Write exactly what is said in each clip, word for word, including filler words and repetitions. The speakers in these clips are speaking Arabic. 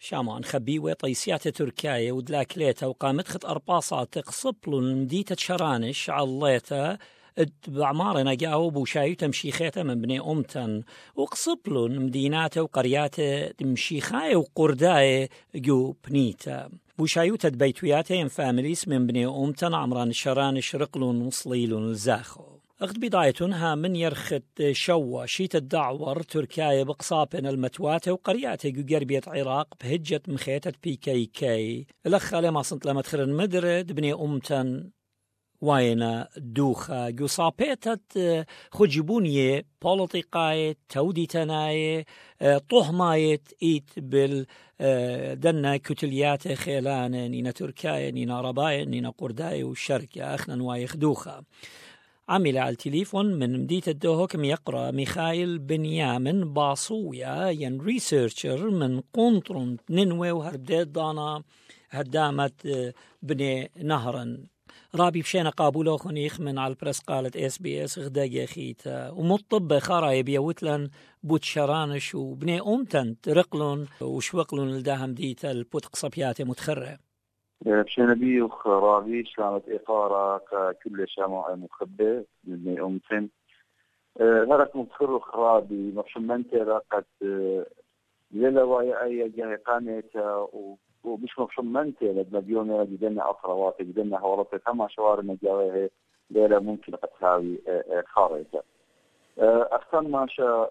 شامان خبيوة طيسيات تركاية ودلاكليتا وقامت خط أرباصات تقصبلو المديتة شرانش عليتا بعمارنا جاو بوشايو تمشيخيتا من بني أمتن وقصبلو مديناته وقرياته تمشيخاية وقرداية جو بنيتا بوشايو تدبيتوياته ين فاميليس من بني أمتن عمران شرانش رقلون وصليلون الزاخو أخذ بدايتها من يرخت شوا شيت الدعور تركيا بقصابن المتواتة وقرياته جو قربية عراق بهجة مخيتة بي كي كي الأخ لما صنت لما تخرن مدرد بني أمتن واينا دوخة جو صابيتت خجبونية بوليتيقاية توديتناية طهماية إيت بال دنا كتليات خيلان نينا تركيا نينا رباية نينا قرداية والشركة أخنا نوايخ دوخة عمل على التليفون من مدينة الدوهوك يقرأ ميخائيل بنيامن باصويا ين ريسيرشر من قنطرن نينوي وهربديت دانا هدامت بني نهرن رابي بشينا قابولو خنيخ من على البرس قالت اس بي اس غداقيا خيتا ومطب خاراي بيوتلن بوتشرانش وبني أمتن ترقلن وشوقلن لداهم ديتا البوتق صبياتي متخرة بشينا بيوخ رابي شلامت إقارة كل شامع مخبئ بني أمتن هرك متخرخ رابي مفشمنتي راقت ليلة واي أي جاي قامت ومش مفشمنتي لدنا بيومي جدنا أفرواتي جدنا هورتي كما شوار مجاويه ليلة ممكن قد تساوي خارجة أحسن ما شاء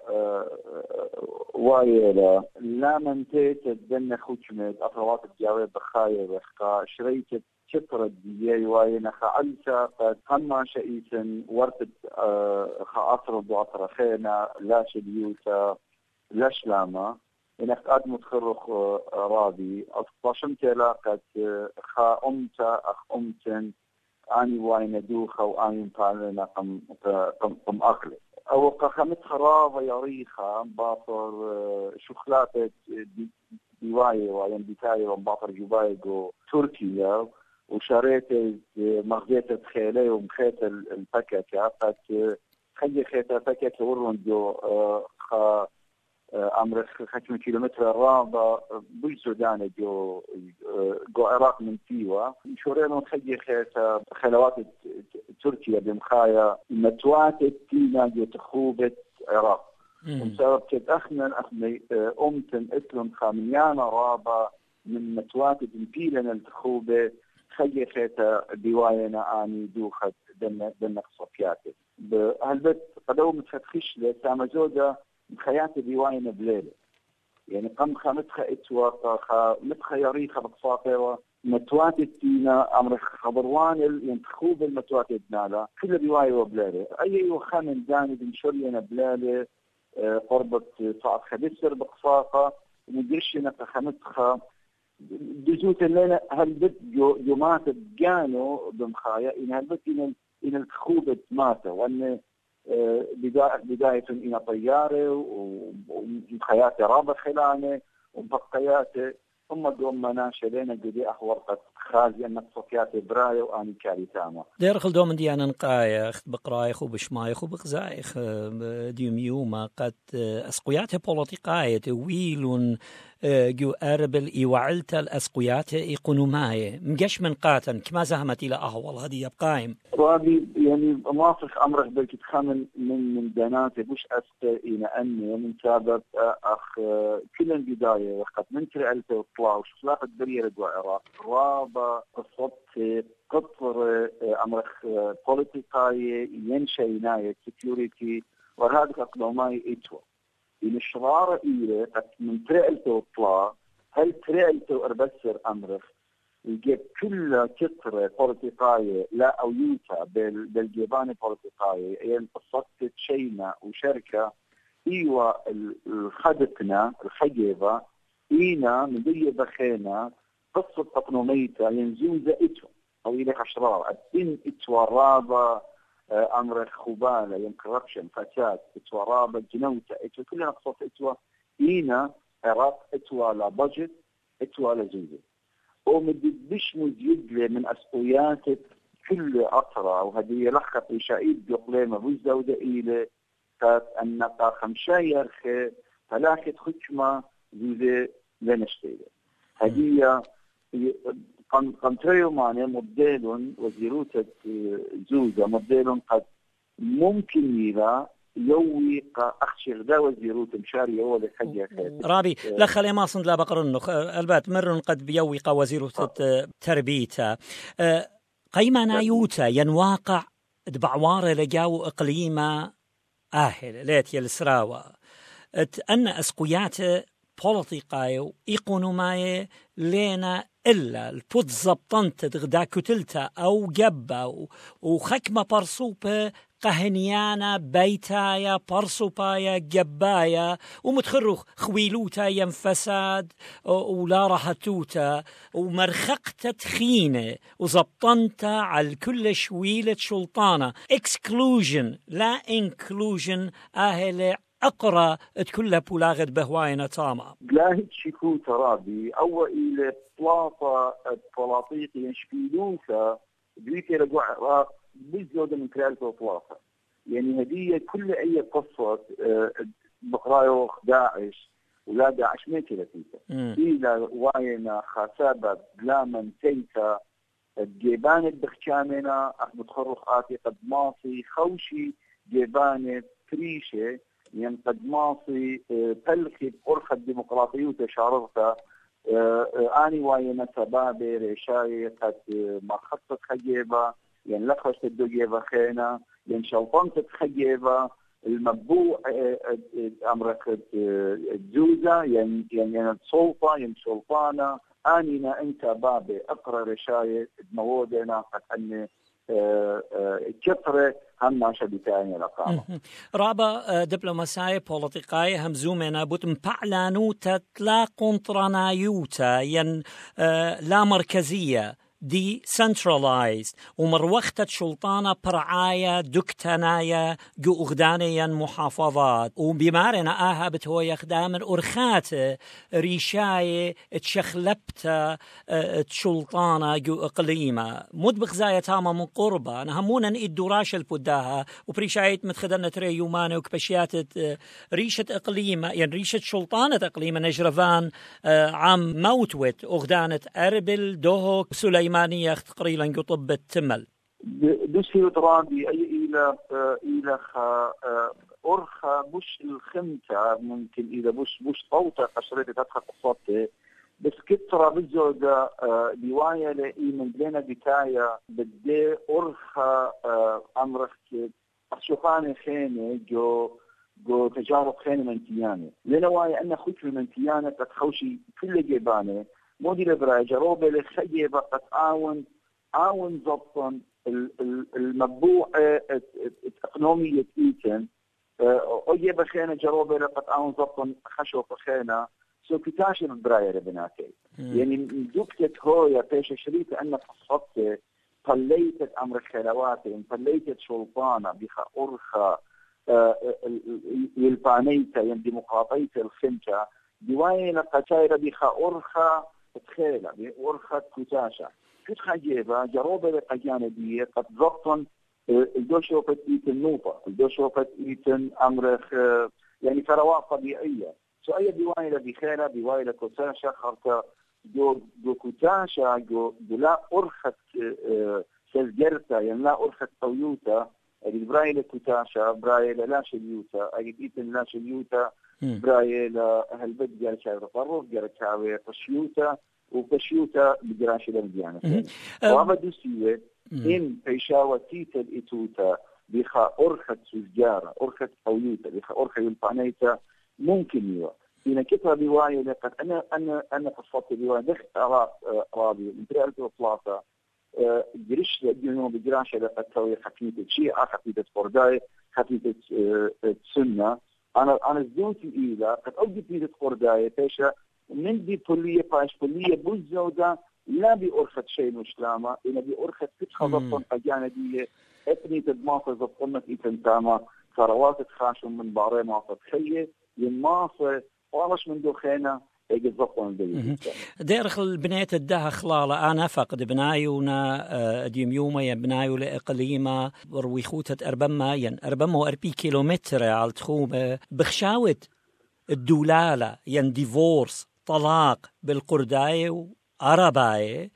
وايلا لا منتيت الدنيا خشمت أفروات الجاوية بخاية بخا شريت شطرة دياي واينا خعلسة قد كما شئيسا ورتت خاطرد وعطرخينا لا شديوتا لا شلاما إنك قد متخرخ راضي أصباشمت لاقت خا أمتا أخ أمتن أني واينا دوخة وأني مطالنا قم قم أقلي أو قخمت خرافة يريخة باطر شخلاتة ديواية وين بتاعي وباطر جبايجو تركيا وشريت مغزية خيلي ومخيت الباكيت قد خلي خيت الباكيت ورون جو خا أمر خمسين كيلومتر رابع بوش سودان جو جو عراق من تيوا شورينا نخلي خيت خلوات تركيا بمخايا متوات تينا جو تخوبة عراق وسبب كد أخنا أخني أمتن إسلم خاميانا رابع من متوات بمبيلنا التخوبة خلي خيت ديواينا آني دوخت دنا دنا صفياتي هالبت قدو متفتخش لسامزودا مخيات ديواينا بليلة يعني قم خمتخ اتوا خا متخيريخ بقصاقه متوات التينا أمر خبروان ينتخوب المتوات الدنالا كل رواية وبلالة أي وخامن داني بن شرينا بلالة قربة صعب خدسر بقصاقة ومدرشنا خمتخ بزوت الليلة هالبت جماعة جانو بمخايا إن هالبت إن إن الخوبة ماتة وأن بداية بداية إلى طيارة ومخيات رابع خلانة وبقيات ثم دوم مناشلين قدي أحورقت خالي أن الصفيات براية وأني كاريتاما دير خل دوم ديانا نقايخ بقرايخ وبشمايخ وبغزايخ ديوم يوما قد أسقيات بوليتيقاية ويلون جو أربل إيوعلت الأسقيات إيقونوماية مجش من قاتن كما زهمت إلى أهول هذه يبقايم رابي يعني موافق أمرك بلك تخمن من من داناتي مش أسقى إلى أني من سابق أخ كل البداية وقت من ترعلت وطلع وشخلاق الدرية العراق رابا قصة قطر أمرك بوليتيقاية ينشيناية سيكيوريتي وهذا أقلوماي إتوا إن الشرارة إيرة قد من ترعلت وطلع هل ترعلت وأربسر أمرك يجيب كل كترة بوليتيقاية لا أو يوتا بالجيبان بوليتيقاية هي القصة تشينا وشركة إيوة الخدقنا الخجيبة إينا من دي بخينا قصة تقنوميتا ينزوزة إتوا أو إليك أشرار الدين إتوا رابا أمر خبالة ين كوربشن فساد إتوا رابا جنوتا إتوا كلها قصة إتوا إينا عراق إتوا لا بجت إتوا لا زوزة ومدبش مزيد من أسقيات كل أطرة وهذه لخط إشائيد بيقليمة بوزودة إلى كات أنك خمشاير خي فلاكت خشمة زوزة لنشتيلة هدية قم قمتريو ماني موديل وزيروتة زوزة موديل قد ممكن يلا يوي أخشر ذا وزيروت مشاري هو لحاجة رابي لا خلي ما صند لا بقرنه البات مرن قد بيوي وزيروت تربيته قيمة نايوتا ينواقع دبعوار لجاو إقليمة آهل ليت يلسراوة أن أسقيات بوليتيقايو إيقونوماي لينا إلا البوت زبطنت دغدا كتلتا أو جبا وخكمة برصوبة قهنيانا بيتايا برصوبايا جبايا ومتخرخ خويلوتا ينفساد ولا راحتوتا ومرخقتا تخينة وزبطنتا على كل شويلة شلطانة exclusion لا inclusion أهل أقرأ تكل بولاغد بهواينا تاما لاهد شكو ترابي أو إلى بلاطة بلاطيق ينشبيلوثا بيكي رجوع عراق بالزودة من كرالة بلاطة يعني هدية كل أي قصة بقرايو داعش ولا داعش ما كده فيها إلى واينا خسابة بلا من تيتا جيبان الدخشامنا أحمد خرخ آتي قد ماصي خوشي جيبان فريشة يعني قد ماصي تلخي بأرخة الديمقراطية وتشارغتها آني واينا سبابي ريشاي قد ما خطت خجيبة يعني لخشت الدقيبة خينا يعني شوطنت خجيبة المبوع أمرك الجوزة يعني يعني السلطة يعني سلطانة آنينا أنت بابي أقرأ ريشاي موودنا قد أني كثرة هم ناشا بتاعي لقامة رابا دبلوماسية بوليتيقاية هم زومنا بوتم بعلانو تتلا قنطرانايوتا ين لا مركزية دي centralized ومروختة شلطانة برعاية دكتنايا جو أغدانيا محافظات وبمارنا آها بتهوي أخدام الأرخات ريشاية تشخلبتا شلطانة جو إقليمة مدبخ زاية تاما من قربة نهمونا نقيد دوراش البداها وبريشاية متخدنا تري يومانة وكبشيات ريشة إقليمة يعني ريشة شلطانة إقليمة نجرفان عام موتوت أغدانة أربل دوهوك سليم إيمانية تقريبا قطب التمل دوسي ترابي أي إلى إلى أرخى مش الخمسة ممكن إذا مش مش طوطة قشرتي تدخل قصتي بس كترة بالزودة دواية لإيمان لنا بتاية بدي أرخى أمرك أشوفاني خيني جو جو تجارب خيني من تياني لنا واي أنا خوش من تياني تتخوشي كل جيباني مودي لبراي جروبة لخيبة قد آون آون ضبطا المبوع الإقنومية إيتن أجيب خينا جروبة لقد آون ضبطا خشوة خينا سو كتاشر براي لبناتي يعني دكتت هويا بيش شريك أنك قصدت طليتت أمر الخلواتي طليتت شلطانة بخا أرخى يلبانيتا يعني ديمقراطية الخمسة دواية لقتايرة بخا أرخى تخيلة بأرخة كتاشة كنت خجيبة جروبة لقجانة دي قد ضبطا الدوشوفة إيتن نوطة الدوشوفة إيتن أمرخ يعني ثروات طبيعية سؤال دواية بخيلة دواية لكتاشة خرطة جو, جو كتاشة جو, جو لا أرخة سلجرتا يعني لا أرخة طويوتا اللي براي لكتاشة براي لا شليوتا أجد إيتن لا شليوتا براي لأهل بيت جارة شاوي تطرف جارة شاوي قشيوتا وقشيوتا بجراش لمديانة وعبا دوسية إن بيشاوة تيتا الإتوتا بيخا أرخة سجارة أرخة قويوتا بيخا أرخة يلبانيتا ممكن يوا إن كترة رواية لقد أنا أنا أنا قصدت رواية دخل أراء رابي من تريالة وطلاطة جريش لأجنون بجراش لقد تسوي حكيمة الشيعة حكيمة فرداي حكيمة سنة أنا أنا زوجي إلى قد أوجد في قرداية بيشة من دي بولية باش بولية بوزودة لا بأرخة شيء مسلمة إن بأرخة فتحة ضبطن أجانا دي أثني تدماغ ضبطنك إتنتاما ثروات تخاشم من بارين معطى خية يماصة وعلاش من دوخينا يجي ضبطن دي ديرخ البنية الدها خلالة أنا فقد بنايونا ديم يوما يبنايو لإقليمة رويخوتة أربما ين أربما وأربي كيلومتر على تخومة بخشاوة الدولالة ين ديفورس طلاق بالقرداية وعرباية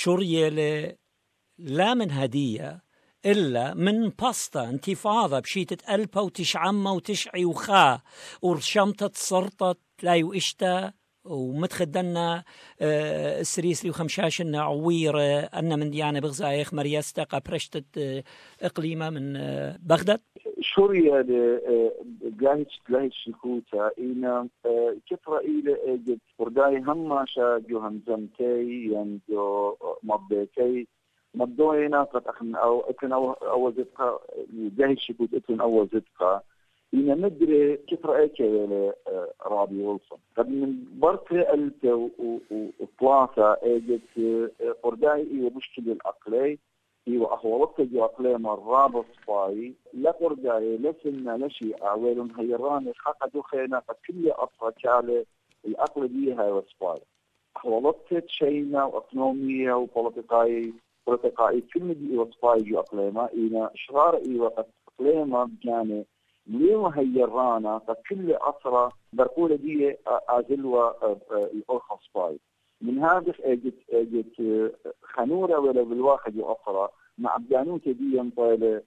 شرية لا من هدية إلا من باستا انتفاضة بشيتة ألبا وتشعمة وتشعي وخا ورشمتة صرطة لا وإشتا ومتخدنا آه السريسلي وخمشاشنا عويرة أن من ديانة بغزايخ مريستا قبرشتة إقليمة من آه بغداد شوريا جاهش جاهش شكوتا إن كثرة إلى أجد ورداي هم شاجو همزمتي ينجو مضيتي مضوينا قد أخن أو أكن أو أو زدقة جاهش شكوت أكن أو زدقة إن ندري كثرة أكل رابي ويلسون قد من بركة ألت وثلاثة أجد ورداي إيه مشكلة العقلي إيوه أخوالك جو أقلام الرابط صفاي لا قرجاي لسنا لشي أعوالهم هيراني حقا دخينا قد كل أطفى كالي الأقل بيها وصفاي أخوالك شينا وأقنومية وبوليتيقاي بوليتيقاي كل دي وصفاي جو أقلاما إينا شرار إيوه قد أقلاما بجاني ليه هيرانا قد كل أطرى برقولة دي أزلوة الأرخص صفاي من هذا أجد أجد خنورة ولا بالواحد أخرى مع بجانوت دي ينطال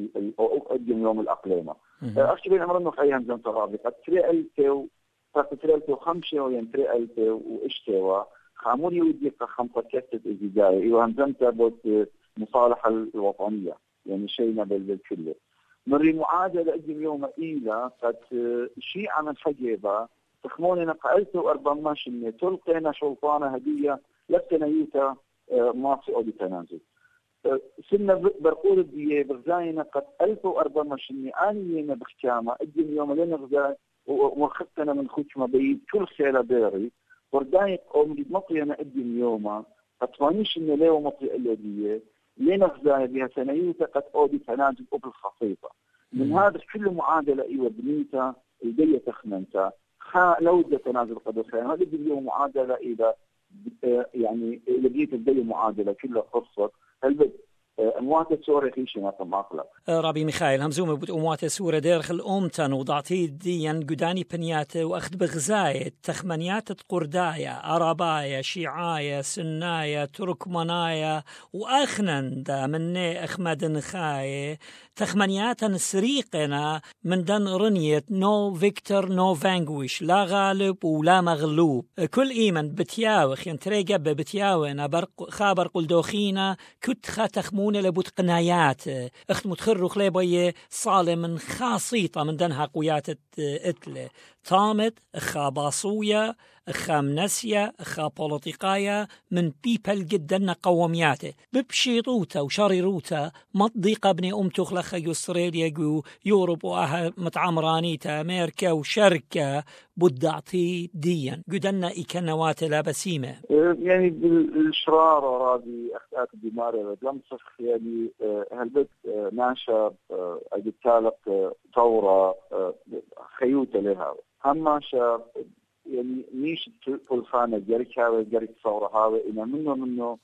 أقدم يوم الأقليمة. أشتري أمر إنه خيام زين ترابي قد تري ألتو قد تري ألتو خمسة وين تري ألتو وإشتوا خامور يودي خمسة كتة إزداي إيوه زين تبوت مصالحة الوطنية يعني شيء نبل بالكله. مري معادلة أقدم يوم إيلا قد شيء عن الحجيبة تخموننا قلت وأربعة شنة تلقينا شلطانة هدية لكنا يوتا ماصي أو بتنازل سنة برقول الدية بغزاينا قد ألف وأربعة شنة آنينا بختامة أجل يوم لنا غزاي وخطنا من خوشما بيد كل خيلة بيري وردايق أو مجد مطينا أجل يوما قد فانيش إن ليه مطي الذية لنا غزاي بها سنيوتا قد أو بتنازل أو بالخصيصة من هذا كل معادلة إيوة بنيتا الدية تخمنتا لو جاء تنازل قدسين هذا اليوم معادلة إذا يعني لقيت الدنيا معادلة كلها قصة هل أموات سورة خيشة ما تماقلة رابي ميخائيل همزومة بوت أموات سورة داخل أمتن وضعتي ديان قداني بنيات وأخذ بغزاية تخمنيات قرداية عرباية شيعاية سناية تركماناية وأخنن دا مني أخمد نخاية تخمنيات سريقنا من دن رنية نو فيكتور نو فانغويش لا غالب ولا مغلوب كل إيمن بتياوخ ينتريقب بتياونا برق خابر قلدوخينا كت خاتخمون لبوت قنايات اخت متخرخ ليبوية صالة من خاصيطة من دنها قويات اتلة طامت خاباصوية خامنسية خا بوليتيقايا من بيبل جدا قومياته ببشيطوتا وشريروتا مضيقة ابن أم تخلخ أستراليا جو يوروب وأها متعمرانيتا أمريكا وشركة بدعتي ديا قدنا إكنوات لا بسيمة يعني بالشرار راضي أخذات الدمار لمسخ يعني هلبت ناشا أجتالك ثورة خيوتة لها هم شاب يعني ميش الخانة جريك هاوي جريك صورة هاوي إنه منه منه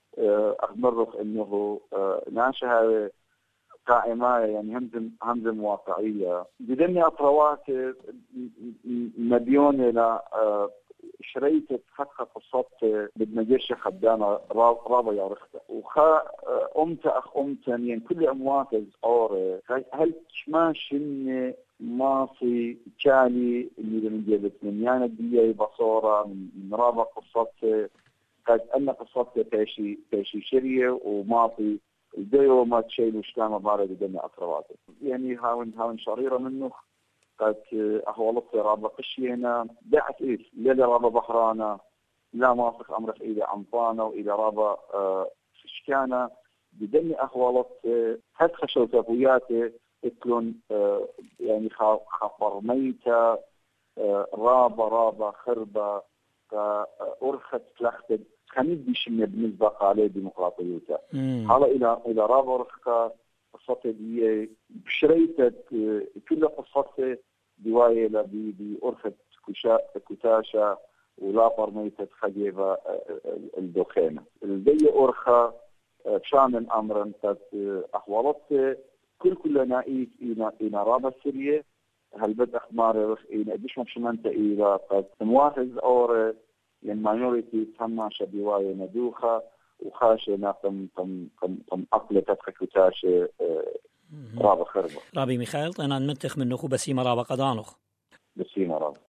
أخبرك إنه ناشا هاوي قائمة يعني همزم همزم واقعية بدني أطروات مليون إلى شريت حقق الصوت بدنا جيش خدامة رابع يارخته وخا أمت أخ أمت يعني كل أموات الأور هل كماش إن ماصي كاني اللي من جبت من يعني دي بصورة من رابع قصة قد أن قصة تاشي تاشي شرية وماطي الديو ما تشيل وشكامة بارد بدنا أطرواته يعني هاون هاون شريرة منه قد أهولت رابع قشينا دعت إيه ليلة رابع بحرانا لا ماسك أمرك إلى عمطانة وإلى رابع شكانة بدني أهولت هاد خشوا تابوياته يكون يعني خفر ميتة رابة رابة خربة أرخت تلختد خميد بيشمي بالنسبة عليه ديمقراطيوتا حالا إلى إلى رابة أرخة قصة دي بشريتة كل قصة دواية بأرخة كتاشة ولا فرميتة خجيبة الدخانة الدي أرخة شامل أمرا قد أحوالت كل كل نائب إلى إلى رابع سوريا هل بدأ أخبار إلى إدش مشمنت إلى قد مواهز أور الماينورتي تما شبيواي ندوخة وخاشة ناقم قم قم قم أقل تدخك وتاشة رابا خربة رابي ميخائيل طينا نمتخ منه بسيمة رابا قدانوخ بسيمة رابا